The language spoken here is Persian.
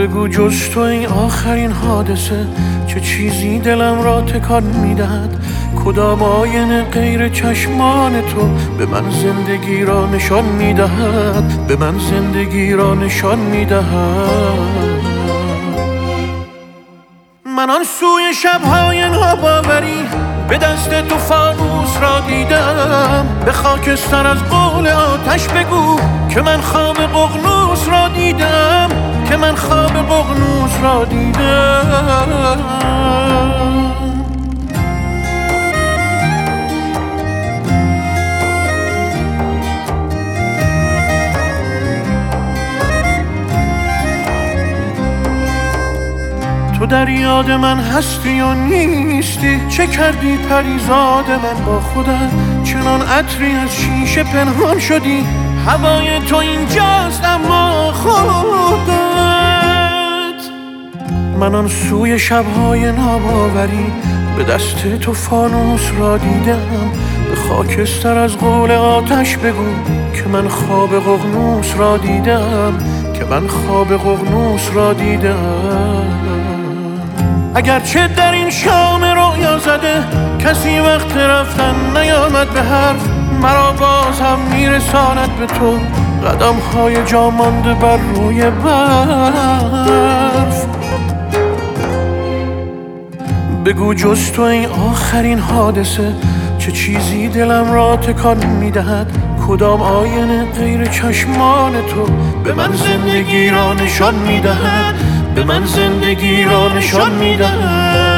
بگو جز تو این آخرین حادثه چه چیزی دلم را تکان میدهد؟ کدام آینه غیر چشمان تو به من زندگی را نشان میدهد؟ به من زندگی را نشان میدهد. من آن سوی شب‌های ناباوری به دست تو فانوس را دیدم. به خاکستر از قول آتش بگو که من خواب ققنوس را دیدم، که من خواب ققنوس را دیدم. تو در یاد من هستی یا نیستی؟ چه کردی پریزاد من با خودت؟ چنان عطری از شیشه پنهان شدی. هوای تو اینجاست اما خودت. من آن سوی شب‌های ناباوری به دست تو فانوس را دیدم. به خاکستر از قول آتش بگو که من خواب ققنوس را دیدم، که من خواب ققنوس را دیدم. اگرچه در این شام رویا زده کسی وقت رفتن نیامد به حرف، مرا باز هم میرساند به تو قدم های جا مانده بر روی برف. بگو جز تو این آخرین حادثه چه چیزی دلم را تکان میدهد؟ کدام آینه غیر چشمان تو به من زندگی را نشان میدهد؟ به من زندگی را نشان میدهد.